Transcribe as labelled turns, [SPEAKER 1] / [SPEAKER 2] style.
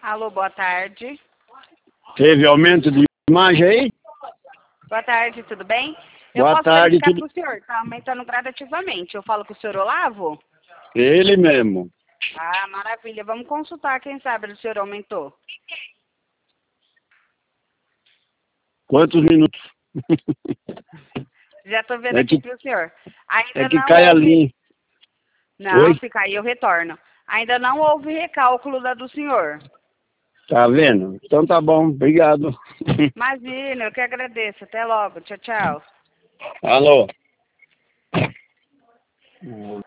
[SPEAKER 1] Alô, boa tarde.
[SPEAKER 2] Teve aumento de imagem aí?
[SPEAKER 1] Boa tarde, tudo bem?
[SPEAKER 2] Boa tarde,
[SPEAKER 1] verificar
[SPEAKER 2] tudo...
[SPEAKER 1] para o senhor, tá aumentando gradativamente. Eu falo com o senhor Olavo?
[SPEAKER 2] Ele mesmo.
[SPEAKER 1] Ah, maravilha. Vamos consultar, quem sabe o senhor aumentou.
[SPEAKER 2] Quantos minutos?
[SPEAKER 1] Já estou vendo
[SPEAKER 2] É
[SPEAKER 1] aqui
[SPEAKER 2] que,
[SPEAKER 1] para o senhor. Ainda
[SPEAKER 2] é que
[SPEAKER 1] não
[SPEAKER 2] cai a
[SPEAKER 1] houve...
[SPEAKER 2] linha.
[SPEAKER 1] Não,
[SPEAKER 2] Oi?
[SPEAKER 1] se cair eu retorno. Ainda não houve recálculo da do senhor.
[SPEAKER 2] Tá vendo? Então tá bom, obrigado.
[SPEAKER 1] Imagina, eu que agradeço. Até logo. Tchau, tchau.
[SPEAKER 2] Alô?